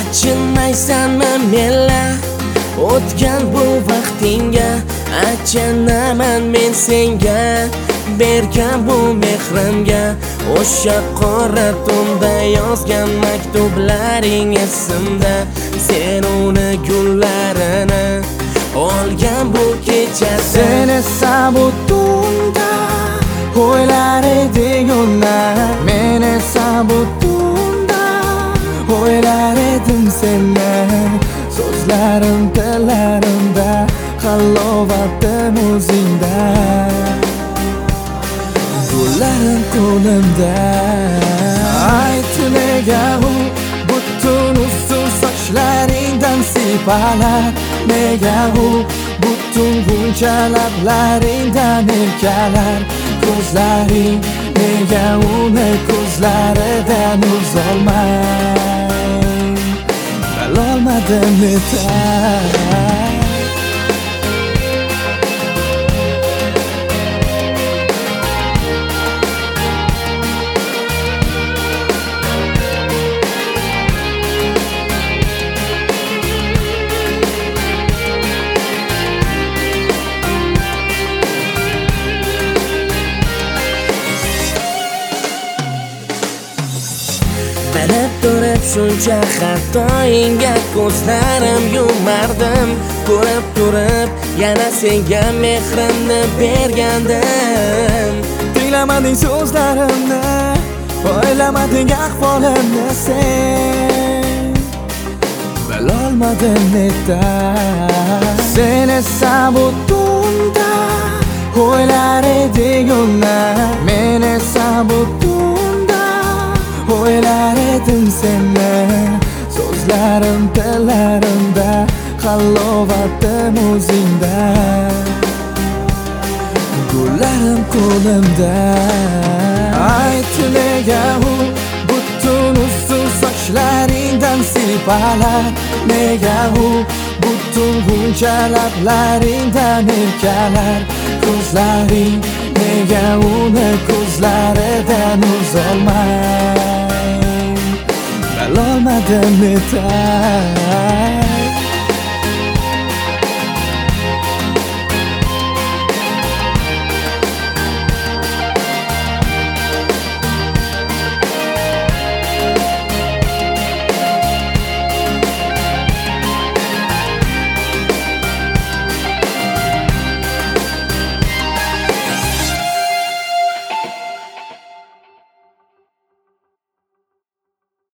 Achinmaysanmi menla o'tgan bu vaqtingga? Achinaman men senga bergan bu mehrimga. O'sha qora tunda yozgan maktublaring esimda. Sen uni gullarini olgan bu kechasi. Sen esa bu tunda o'ylar eding uni. Men esa bu tunda o'ylar edim seni. So'zlarim tillarimda, halovatim o'zingda. Gullarim qo'limda. Ayt nega u butun uzun sochlaringdan sipalar? Nega u butun g'uncha lablaringdan erkalar? Ko'zlaring nega uni ko'zlaridan uzolmay? Bilolmadim netay. Bilib turib shuncha xatoingga ko'zlarim yumardim. Ko'rib turib yana senga mehrimni bergandim. Tinglamading so'zlarimni, o'ylamading ahvolimni sen. Bilolmadim netay. Sen esa bu tunda o'ylar eding uni. Men esa bu tunda o'ylar edim seni. So'zlarim tillarimda, halovatim o'zingda. Gullarim qo'limda. Ayt nega u butun uzun sochlaringdan sipalar? Nega u butun g'uncha lablaringdan erkalar? Ko'zlaring nega uni ko'zlaridan uzolmay? Bilolmadim netay.